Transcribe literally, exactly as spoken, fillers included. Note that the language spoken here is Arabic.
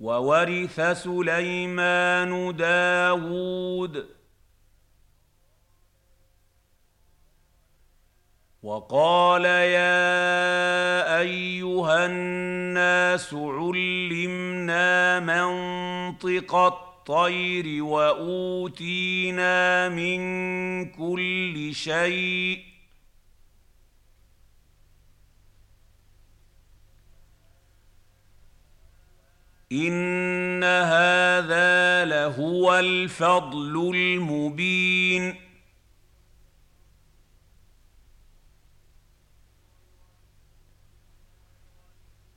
وورث سليمان داود وقال يا أيها الناس علمنا منطق الطير وأوتينا من كل شيء إن هذا لهو الفضل المبين